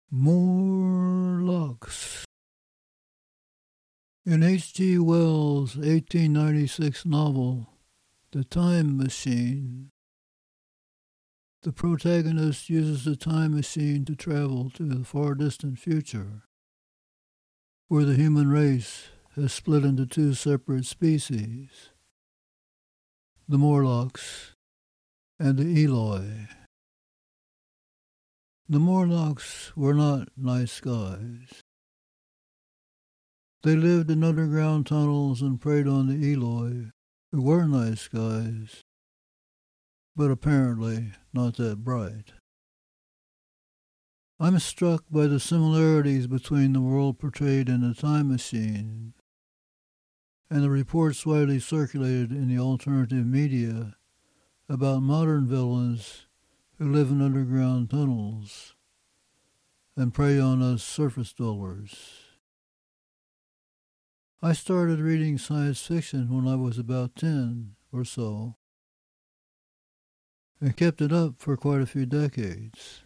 Morlocks. In H.G. Wells' 1896 novel, The Time Machine, the protagonist uses the time machine to travel to the far distant future, where the human race has split into two separate species, the Morlocks and the Eloi. The Morlocks were not nice guys. They lived in underground tunnels and preyed on the Eloi, who were nice guys, but apparently not that bright. I'm struck by the similarities between the world portrayed in The Time Machine and the reports widely circulated in the alternative media about modern villains who live in underground tunnels and prey on us surface dwellers. I started reading science fiction when I was about 10 or so, and kept it up for quite a few decades.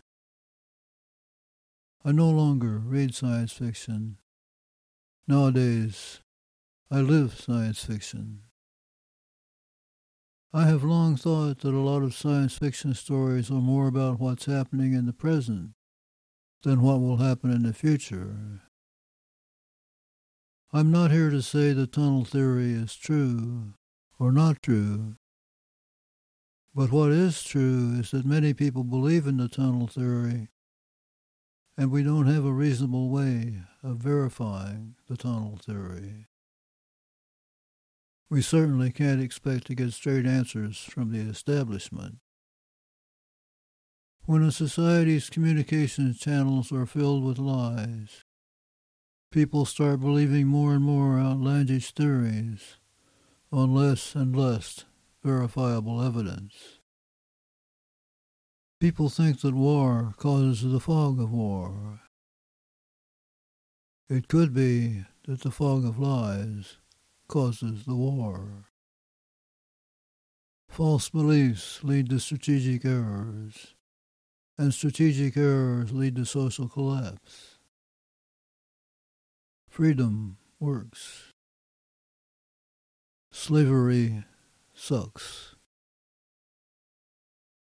I no longer read science fiction. Nowadays, I live science fiction. I have long thought that a lot of science fiction stories are more about what's happening in the present than what will happen in the future. I'm not here to say the tunnel theory is true or not true, but what is true is that many people believe in the tunnel theory, and we don't have a reasonable way of verifying the tunnel theory. We certainly can't expect to get straight answers from the establishment. When a society's communications channels are filled with lies, people start believing more and more outlandish theories on less and less verifiable evidence. People think that war causes the fog of war. It could be that the fog of lies causes the war. False beliefs lead to strategic errors, and strategic errors lead to social collapse. Freedom works. Slavery sucks.